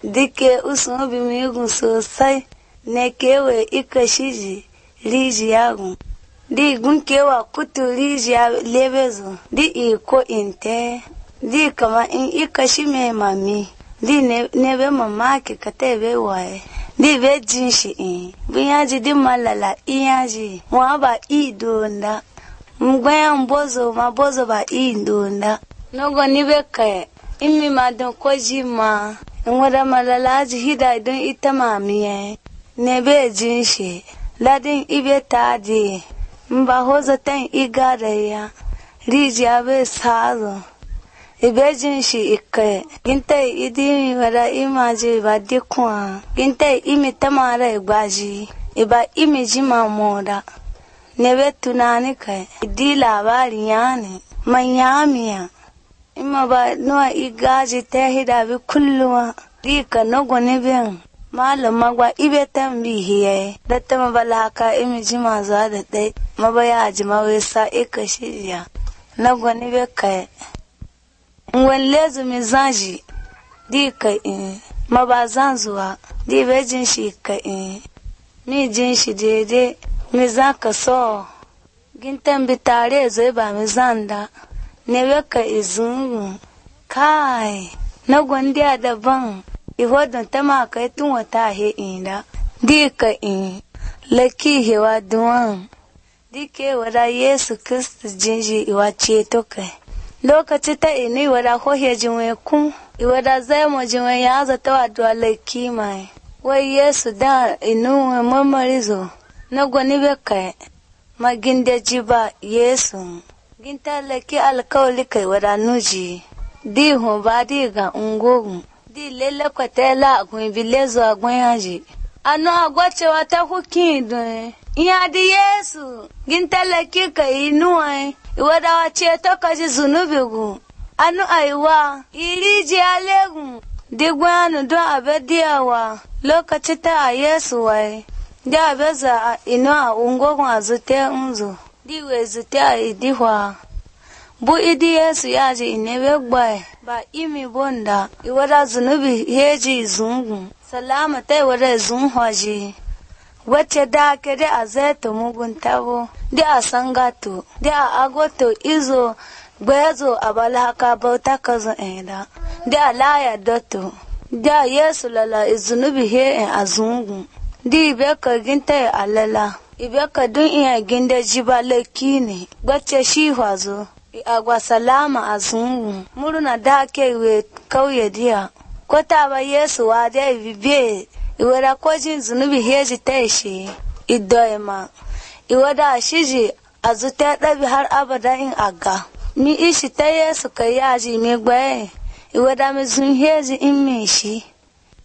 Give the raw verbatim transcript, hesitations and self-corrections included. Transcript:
dike usun bi migun sosai ne kewe ika shiji rijiyagun di gun kewa kutu rijiya lebezo di iko inte di kama in ika shi me mami di ne be mamaki katebe waye di be jinshi in bunyaji di malala iyaji wa ba idonda mgbe mbozo ma bozo ba idonda nogo ni be kai imi madon koji ma nwada malalaji hida don ita mamiye ne be jinshi ladin ibe tadi mba hoza tan igadaya rijiya be sazo ibe jinshi ikai gintai idimi wada imaji ba dikwa gintai imi tamara igbaji iba imi jima moda ne be tunani kai di labari yani manyamiya ima ba nuwa igaji ta hida bi kulluwa dika nogo ne ben malam magwa ibe tambi hiye da tama balaka imi jima za da dai mabaya jima wesa ika shiya nogo ne be kai ngwan lezu mi zanji dika in mabazan zuwa di be jin shi ka in mi jin shi dede mi zaka so gintan bi tare zai ba mi zanda ne weka izungu kai na gwandiya daban ihodon ta maka tun wata he inda dika in laki hewa duwan dike wada Yesu Kristi jinji iwa ceto kai lokaci ta ini wada hohe jinwe kun iwada zai mo jinwe ya zata wadwa laki mai wai Yesu da inu mamarizo na gwani bekai maginde jiba Yesu ginta laki alkawli kai wada nuji di ho ba di ga ungogu di lele kwatela agun bilezo agun yaji anu agwache wata hukin dun iya di Yesu ginta laki kai nuai iwada wache to kaji zunubigu anu aiwa iriji alegu di gwanu don abediyawa lokaci ta a Yesu wai da abeza ino a ungogun azute unzo di wezute a idihwa bu idi Yesu yaji inewe gbae ba imi bonda iwada zunubi heji zungu salama ta iwada zunhaji wace da kede a zeto mugun tabo di a sangato di a agoto izo gbezo abalaka bauta kazo enda di a laya doto di a Yesu lala izunubi he en azungu di ibeka ginta alala ibeka dun iya ginde jibale kini gwace shi hwazo agwa salama azungu muruna dake we kauye dia kota ba Yesu wa da bibe iwara kojin zunubi heji taishi idoima iwada shiji azuta dabi har abada in aga mi ishi ta Yesu kai yaji me gbae iwada mi zun heji in me shi